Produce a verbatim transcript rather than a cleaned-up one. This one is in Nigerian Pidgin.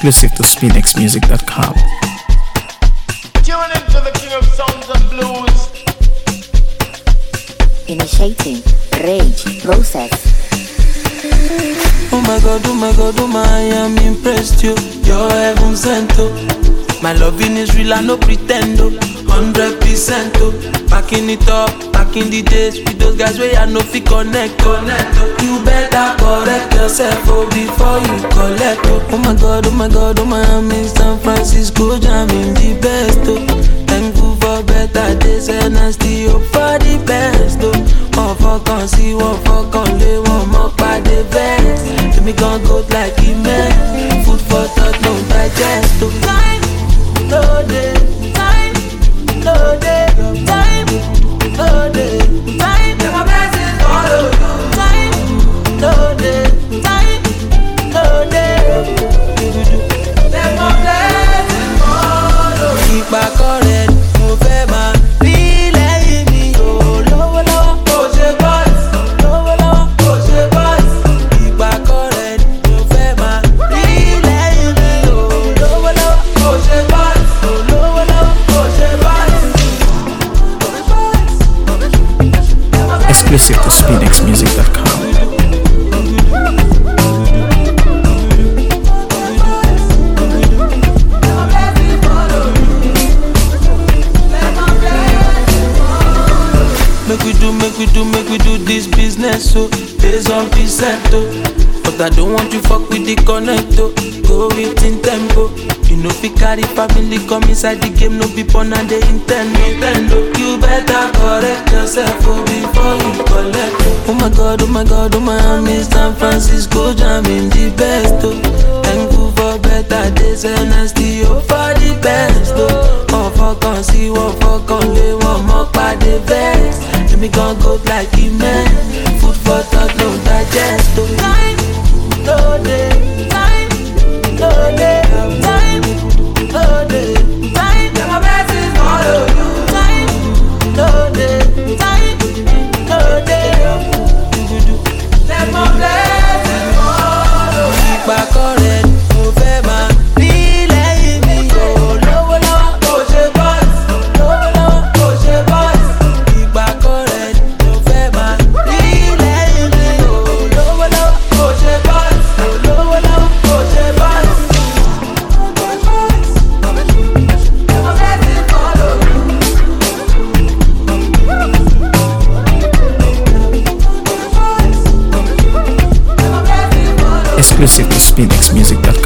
Exclusive to spinx music dot com. Tune into the king of sounds and blues. Initiating rage process. Oh my god, oh my god, oh my, I am impressed you. You're heaven sent oh. My loving is real, I no pretend oh. Hundred percent oh. Backing it up, back in the days with those guys where I no fit connect connect oh. You better correct yourself oh before you collect oh. Oh my god, oh my god, oh my, I'm in San Francisco jamming the best oh. Thankful for better days and I still hope for the best oh. One for can see, one for can lay, one more by the best. Let me gon' go like a man. Food for thought, no digest oh. Time, no day, time, no day, time, no day, time. Let my blessings follow you. Time, no day, time, no day. Let my blessings follow you. Keep my current, move it man. Relay me, oh, low, low. Push it boys, low, low. Push it boys. Keep my current, move it man. Relay me, oh, low, low. Push it boys, oh, low, low. Push it boys. Exclusive to spinx music dot com. Make we do, make we do, make we do this business so based on percent oh. But I don't want you fuck with the connect oh. Go with in tempo. You know fi carry family come inside the game. No people and they intend Nintendo. You better correct yourself oh before you collect oh. Oh my god, oh my god, oh my, I'm in San Francisco jamming the best oh. Thankful for better days and I still hope for the best oh. One for can see, one for can lay, one more by the best. Let me gon' go like a man. Food for thought, no digest oh. Time, no day, time, no day, time, no day, time. Let my blessings follow you. Time, no day, time, no day. Let my blessings follow you. Keep my current, move it man. Relay me, oh, low, low. Push it boys, low, low. Push it boys. Keep my current, move it man. Relay me, oh, low, low. Push it boys, oh, low, low. Push it boys. Let my blessings follow you. Exclusive to spinx music dot com.